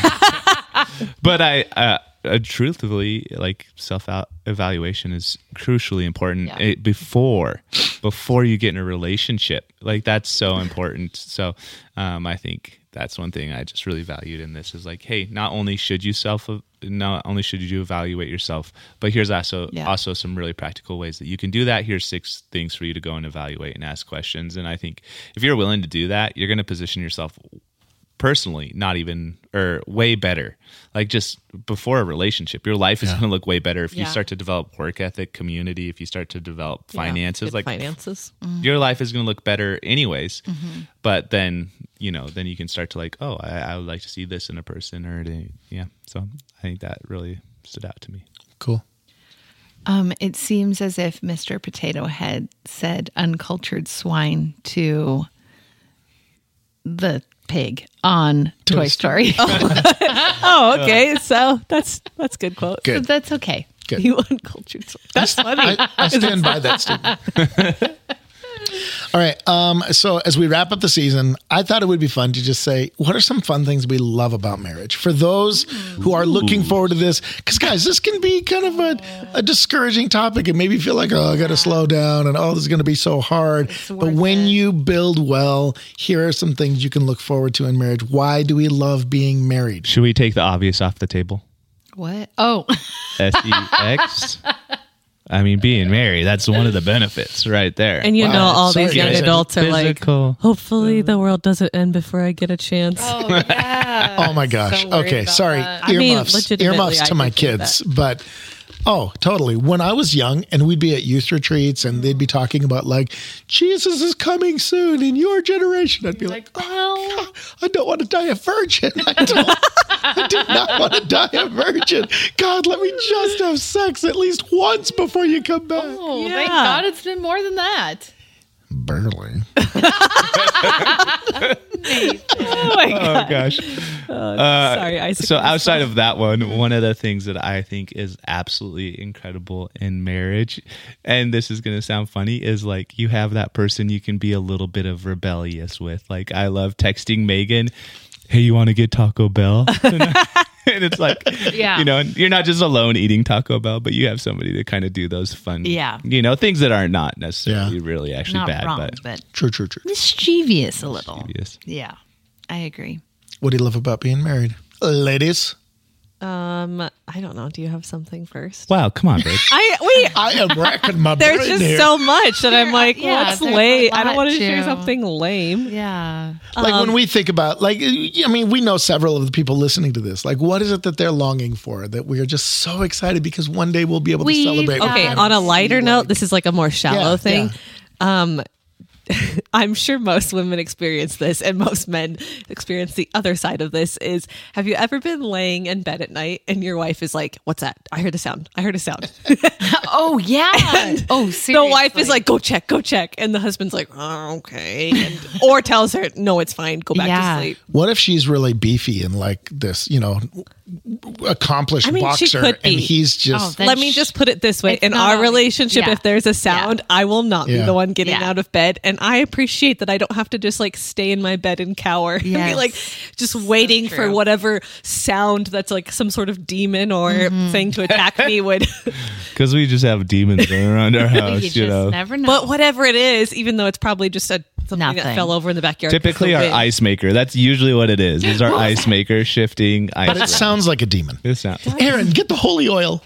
But I, uh, uh, truthfully, like self evaluation is crucially important Yeah. it, before before you get in a relationship. Like that's so important. So um, I think that's one thing I just really valued in this is like, hey, not only should you self, not only should you evaluate yourself, but here's also Yeah. also some really practical ways that you can do that. Here's six things for you to go and evaluate and ask questions. And I think if you're willing to do that, you're going to position yourself personally, not even, or way better. Like just before a relationship, your life is Yeah. going to look way better if you Yeah. start to develop work ethic, community, if you start to develop Yeah, finances, good like finances. your life is going to look better anyways. Mm-hmm. But then, you know, then you can start to like, oh, I, I would like to see this in a person or, to, yeah. So I think that really stood out to me. Cool. Um, it seems as if Mister Potato Head said uncultured swine to the pig on Toy Toy Story. Oh, okay. So that's that's a good quote. So Good. that's okay. Good. You uncultured. swine. That's funny. I, I stand by that statement. All right. Um, so as we wrap up the season, I thought it would be fun to just say, what are some fun things we love about marriage? For those who are looking forward to this, because guys, this can be kind of a, a discouraging topic and maybe feel like, oh, I got to slow down and oh, this is going to be so hard. It's But worth when it. you build well, here are some things you can look forward to in marriage. Why do we love being married? Should we take the obvious off the table? What? Oh, S E X? I mean, being married, that's one of the benefits right there. And you Wow. know, all Sorry, these young guys. adults are Physical. like, hopefully the world doesn't end before I get a chance. Oh, yeah. Oh my gosh. So worried Okay, about sorry. that. I mean, Earmuffs. legitimately, Earmuffs I to my do think kids, but oh, totally. When I was young and we'd be at youth retreats and they'd be talking about like Jesus is coming soon in your generation, I'd be like, oh, I don't want to die a virgin. I, don't, I do not want to die a virgin. God, let me just have sex at least once before you come back. Oh, Yeah. thank God it's been more than that. Barely. Oh my God. Oh gosh. Sorry, Isaac. So outside of that one, one of the things that I think is absolutely incredible in marriage, and this is going to sound funny, is like you have that person you can be a little bit of rebellious with. Like I love texting Megan, hey, you want to get Taco Bell? And it's like, Yeah. you know, you're not just alone eating Taco Bell, but you have somebody to kind of do those fun, Yeah. you know, things that are not necessarily Yeah. really actually Not bad, wrong, but, but, True, true, true. mischievous a little. yes. Yeah, I agree. What do you love about being married? Ladies, Um, I don't know. Do you have something first? Wow, come on, babe. I wait. I am racking my There's brain just here. so much that I'm like, yeah, what's there's a lame? I don't lot want to share to- something lame. Yeah. Like Um, when we think about, like, I mean, we know several of the people listening to this. Like, what is it that they're longing for that we are just so excited because one day we'll be able We- to celebrate? with Okay, them on a and lighter see, note, like- this is like a more shallow Yeah, thing. Um, I'm sure most women experience this, and most men experience the other side of this. Is have you ever been laying in bed at night and your wife is like, "What's that? I heard a sound. I heard a sound." Oh, yeah. oh, seriously. The wife is like, "Go check, go check," and the husband's like, "Oh, okay," and, or tells her, "No, it's fine. Go back Yeah. to sleep." What if she's really beefy and like this, you know, accomplished I mean, she boxer, could be. and he's just Oh, Then Let me sh- just put it this way: it's in not our always- relationship, yeah. if there's a sound, Yeah. I will not Yeah. be the one getting Yeah. out of bed, and I appreciate that I don't have to just like stay in my bed and cower and be Yes. like just waiting for true. whatever sound that's like some sort of demon or Mm-hmm. thing to attack me would. Because we just have demons around our you house, just you know. never know. But whatever it is, even though it's probably just a something that Nothing. fell over in the backyard. 'cause Typically, the our wind- ice maker. That's usually what it is. Is our ice maker shifting ice? but it sounds like a demon. It sounds. Aaron, get the holy oil.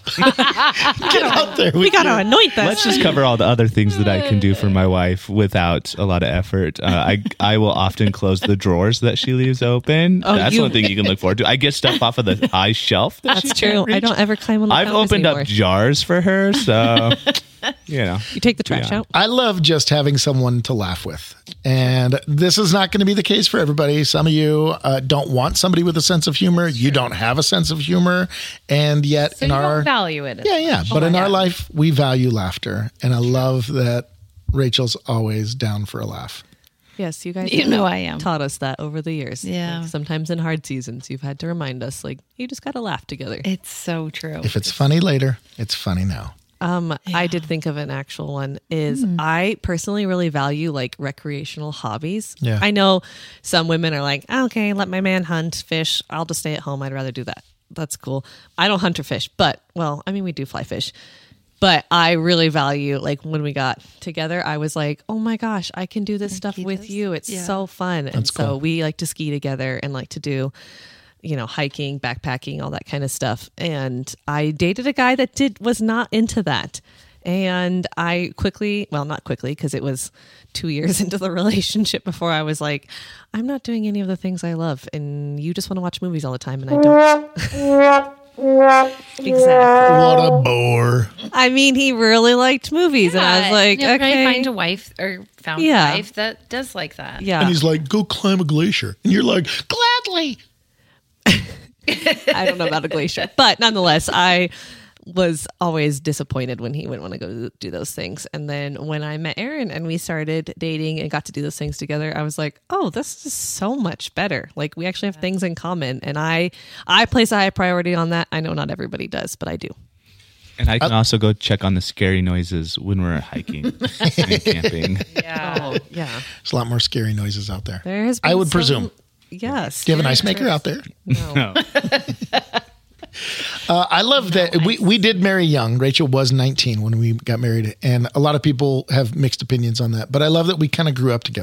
Get out there. We gotta anoint that. Let's just cover all the other things that I can do for my wife without a lot of effort. Uh, I I will often close the drawers that she leaves open. Oh, That's you- one thing you can look forward to. I get stuff off of the high shelf. That she That's can't true. I reach. don't ever climb on the I've counters opened anymore. up jars for her, so you know. You take the trash Yeah. out. I love just having someone to laugh with. And this is not going to be the case for everybody. Some of you uh, don't want somebody with a sense of humor. You don't have a sense of humor. And yet so in you our don't value it. Yeah, yeah. But Oh, in yeah. our life, we value laughter. And I love that Rachel's always down for a laugh. Yes, you guys You know I am. taught us that over the years. Yeah. Like, sometimes in hard seasons, you've had to remind us, like, you just got to laugh together. It's so true. If it's funny later, it's funny now. Um, I did think of an actual one is Hmm. I personally really value like recreational hobbies. Yeah. I know some women are like, okay, let my man hunt, fish. I'll just stay at home. I'd rather do that. That's cool. I don't hunt or fish, but well, I mean, we do fly fish. But I really value like when we got together, I was like, oh my gosh, I can do this stuff he with does? you. It's Yeah. so fun. And That's so cool. we like to ski together and like to do, you know, hiking, backpacking, all that kind of stuff. And I dated a guy that did was not into that. And I quickly, well, not quickly, because it was two years into the relationship before I was like, I'm not doing any of the things I love. And you just want to watch movies all the time. And I don't. Exactly. What a bore. I mean, he really liked movies. And I was like, You'll probably okay. find a wife or found Yeah. a wife that does like that. Yeah. And he's like, go climb a glacier. And you're like, gladly. I don't know about a glacier, but nonetheless, I was always disappointed when he wouldn't want to go do those things. And then when I met Aaron and we started dating and got to do those things together, I was like, oh, this is so much better. Like we actually have things in common. And I, I place a high priority on that. I know not everybody does, but I do. And I can also go check on the scary noises when we're hiking and camping. Yeah. Yeah. There's a lot more scary noises out there. There has I been would some- presume. Yes. Do you have an ice maker out there? No. Uh, I love that we, we did marry young. Rachel was nineteen when we got married, and a lot of people have mixed opinions on that. But I love that we kind of grew up together,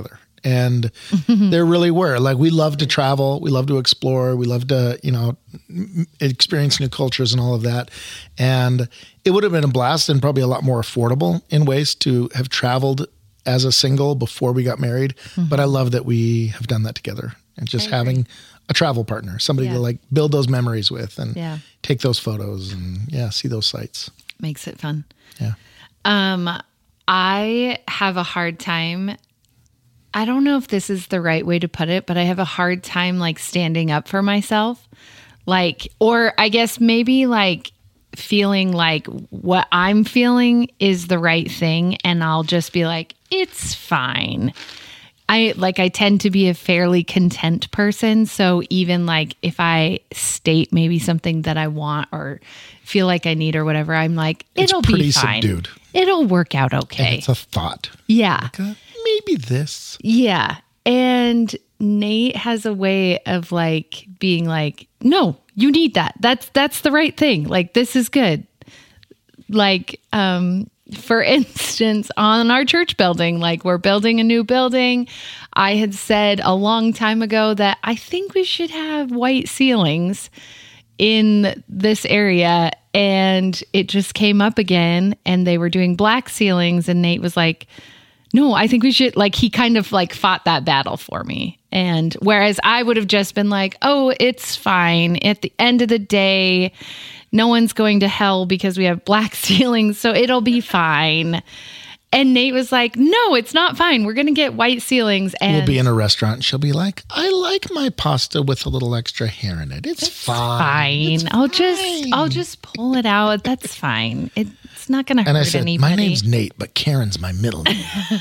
And there really were. Like, we love to travel. We love to explore. We love to, you know, experience new cultures and all of that. And it would have been a blast and probably a lot more affordable in ways to have traveled as a single before we got married. Mm-hmm. But I love that we have done that together, and just having a travel partner, somebody yeah. to like build those memories with and yeah. take those photos and yeah, see those sights. Makes it fun. Yeah. Um, I have a hard time. I don't know if this is the right way to put it, but I have a hard time like standing up for myself. Like, or I guess maybe like feeling like what I'm feeling is the right thing. And I'll just be like, it's fine. I like, I tend to be a fairly content person. So even like if I state maybe something that I want or feel like I need or whatever, I'm like, it'll it's pretty be fine. Subdued. It'll work out okay. And it's a thought. Yeah. Like, uh, maybe this. Yeah. And Nate has a way of like being like, no, you need that. That's, that's the right thing. Like, this is good. Like, um, for instance, on our church building, like we're building a new building. I had said a long time ago that I think we should have white ceilings in this area. And it just came up again and they were doing black ceilings. And Nate was like, no, I think we should, like, he kind of like fought that battle for me. And whereas I would have just been like, oh, it's fine. At the end of the day, no one's going to hell because we have black ceilings, so it'll be fine. And Nate was like, no, it's not fine. We're going to get white ceilings. And we'll be in a restaurant and she'll be like, I like my pasta with a little extra hair in it. It's, it's fine. fine. It's I'll fine. just, I'll just pull it out. That's fine. It, it's not going to hurt and I said, anybody. My name's Nate, but Karen's my middle name.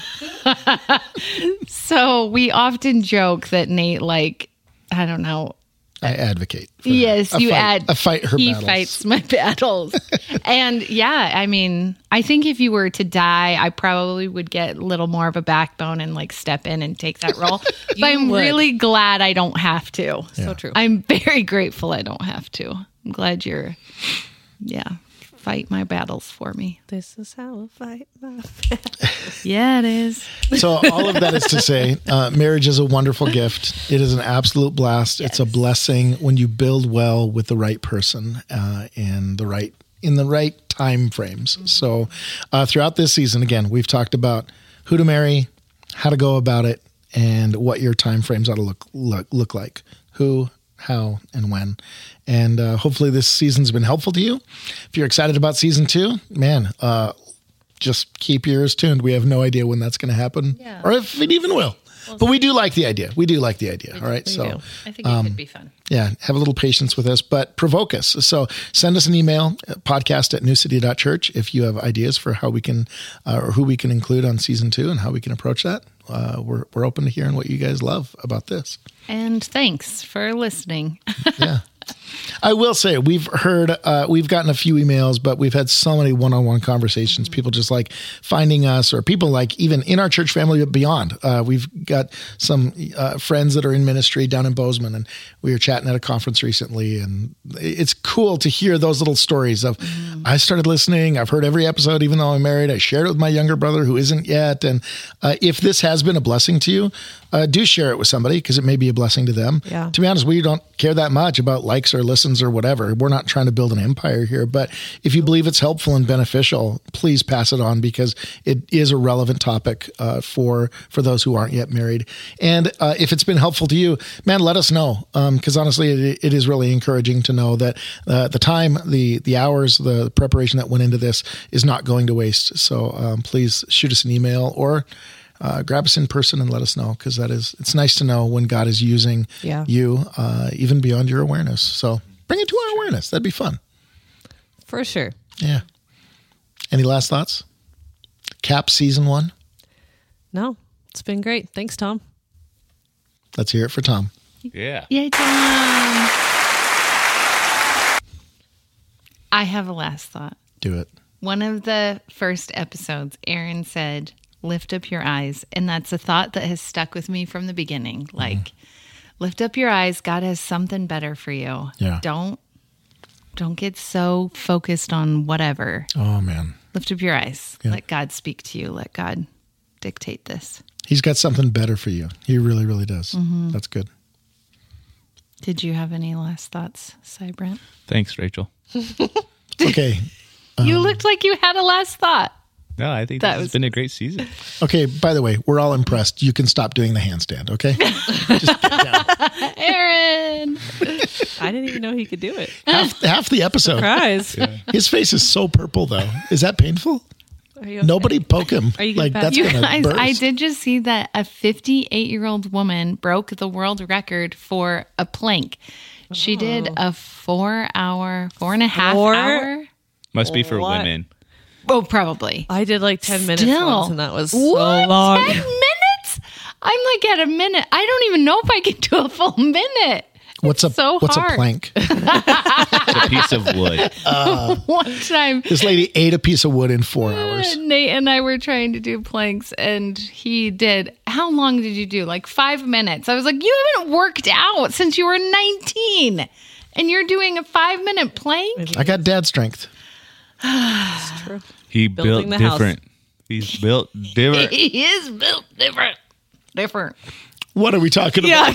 So we often joke that Nate, like, I don't know, I advocate. For yes, a you fight, add. A fight her he battles. fights my battles. And yeah, I mean, I think if you were to die, I probably would get a little more of a backbone and like step in and take that role. But I'm would. really glad I don't have to. Yeah. So true. I'm very grateful I don't have to. I'm glad you're, yeah, fight my battles for me. This is how I fight my battles. Yeah, it is. So all of that is to say, uh, marriage is a wonderful gift. It is an absolute blast. Yes. It's a blessing when you build well with the right person uh, and the right in the right time frames. Mm-hmm. So uh, throughout this season, again, we've talked about who to marry, how to go about it, and what your time frames ought to look look, look like. Who, how, and when. And uh, hopefully this season's been helpful to you. If you're excited about season two, man, uh, just keep your ears tuned. We have no idea when that's going to happen yeah. or if it even will. Well, but we do like the idea. We do like the idea. All right. We so do. I think it um, could be fun. Yeah. Have a little patience with us, but provoke us. So send us an email, podcast at new city dot church, if you have ideas for how we can, uh, or who we can include on season two and how we can approach that. Uh, we're, we're open to hearing what you guys love about this. And thanks for listening. Yeah. I will say we've heard, uh, we've gotten a few emails, but we've had so many one-on-one conversations. Mm-hmm. People just like finding us, or people like even in our church family, but beyond. Uh, we've got some uh, friends that are in ministry down in Bozeman, and we were chatting at a conference recently, and it's cool to hear those little stories of, mm-hmm. I started listening. I've heard every episode, even though I'm married. I shared it with my younger brother who isn't yet. And uh, if this has been a blessing to you, uh, do share it with somebody because it may be a blessing to them. Yeah. To be honest, we don't care that much about likes or listens or whatever. We're not trying to build an empire here, but if you believe it's helpful and beneficial, please pass it on because it is a relevant topic uh, for for those who aren't yet married. And uh, if it's been helpful to you, man, let us know because um, honestly, it, it is really encouraging to know that uh, the time, the the hours, the preparation that went into this is not going to waste. So um, please shoot us an email or Uh, grab us in person and let us know because that is, it's nice to know when God is using yeah. you uh, even beyond your awareness. So bring it to our awareness. That'd be fun. For sure. Yeah. Any last thoughts? Cap season one? No, it's been great. Thanks, Tom. Let's hear it for Tom. Yeah. Yay, Tom. I have a last thought. Do it. One of the first episodes, Aaron said, lift up your eyes. And that's a thought that has stuck with me from the beginning. Like, mm. lift up your eyes. God has something better for you. Yeah. Don't, don't get so focused on whatever. Oh, man. Lift up your eyes. Yeah. Let God speak to you. Let God dictate this. He's got something better for you. He really, really does. Mm-hmm. That's good. Did you have any last thoughts, Cy Brent? Thanks, Rachel. Okay. You looked like you had a last thought. No, I think That this was- has been a great season. Okay. By the way, we're all impressed. You can stop doing the handstand. Okay. Just get down. Aaron! I didn't even know he could do it. Half, half the episode. Surprise. His face is so purple, though. Is that painful? Are you okay? Nobody poke him. Are you like gonna that's You gonna guys, burst. I did just see that a fifty-eight-year-old woman broke the world record for a plank. She did a four-hour, four and a half Four? hour. Must be for What? women. Oh, probably. I did like ten minutes Still. once, and that was so What? long. Ten minutes? I'm like at a minute. I don't even know if I can do a full minute. What's a so what's hard. a plank? It's a piece of wood. One time, This lady ate a piece of wood in four hours. Nate and I were trying to do planks, and he did. How long did you do? Like five minutes. I was like, you haven't worked out since you were nineteen, and you're doing a five minute plank? I got dad strength. It's true. He Building built the house. different. He's built different. He is built different. Different. What are we talking about?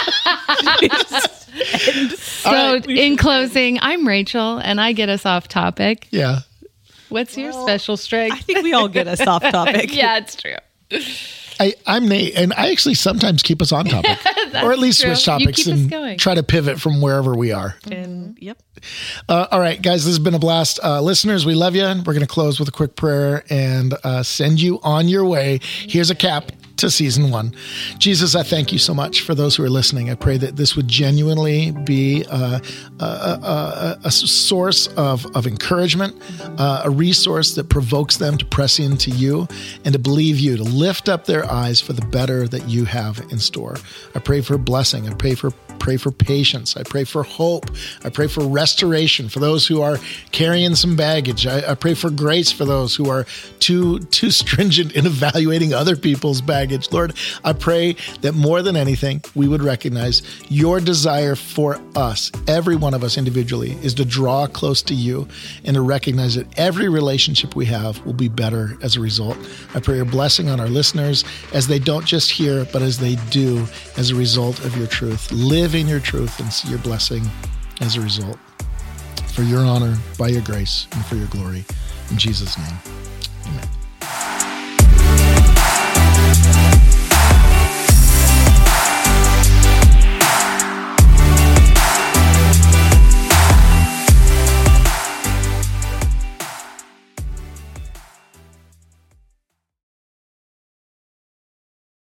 So, right, in closing, I'm Rachel, and I get us off topic. Yeah. What's your special strength? I think we all get us off topic. Yeah, it's true. I, I'm Nate, and I actually sometimes keep us on topic, or at least true. switch You topics keep us and going. try to pivot from wherever we are. And yep. Uh, all right, guys, this has been a blast. Uh, listeners, we love you. We're going to close with a quick prayer and uh, send you on your way. Here's a cap to season one. Jesus, I thank you so much for those who are listening. I pray that this would genuinely be uh, a, a, a, a source of, of encouragement, uh, a resource that provokes them to press into you and to believe you, to lift up their eyes for the better that you have in store. I pray for blessing. I pray for pray for patience. I pray for hope. I pray for restoration for those who are carrying some baggage. I, I pray for grace for those who are too too stringent in evaluating other people's baggage. Lord, I pray that more than anything, we would recognize your desire for us, every one of us individually, is to draw close to you and to recognize that every relationship we have will be better as a result. I pray your blessing on our listeners as they don't just hear, but as they do as a result of your truth. Live in your truth and see your blessing as a result. For your honor, by your grace, and for your glory. In Jesus' name, amen.